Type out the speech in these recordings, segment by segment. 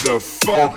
the fuck?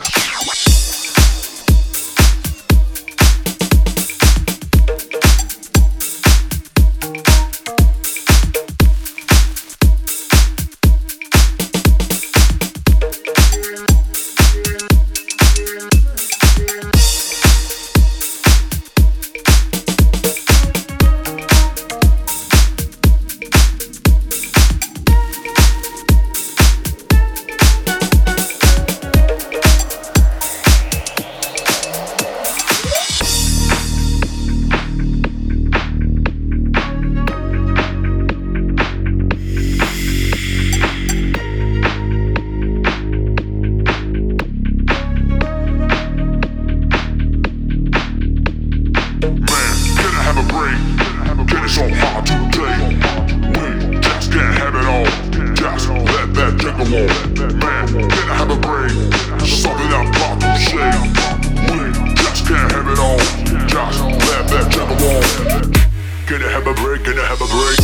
So hard today, we just can't have it all. Just let that take a walk. Man, can I have a break? Something I'm about to say. We just can't have it all. Just let that take a walk. Can I have a break? Can I have a break?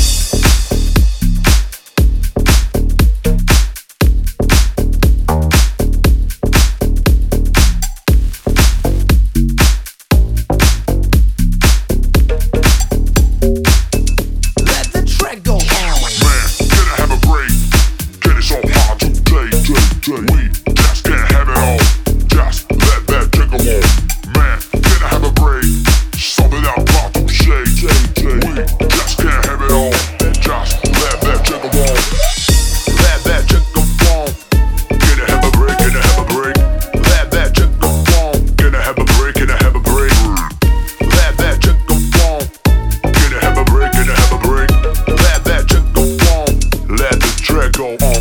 We just can't have it all. Just let that take a walk. Man, can I have a break? Something I'm about to say. We just can't have it all. Just let that take a walk. Let that take a walk. Can I have a break? Can I have a break? Let that take a walk. Can I have a break? Can I have a break? Let that take a walk. Can I have a break? Can I have a break? Let that take a walk. Let the track go on.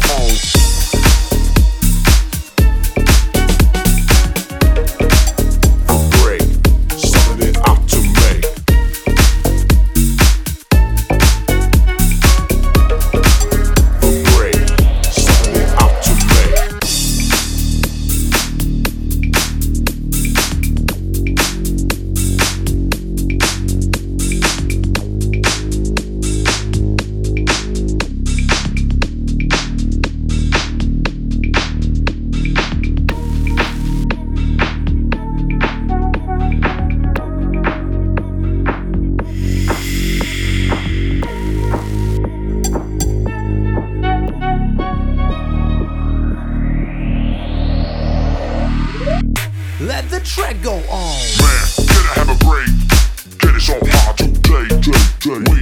Let the track go on. Man, can I have a break? Get it so hard today. We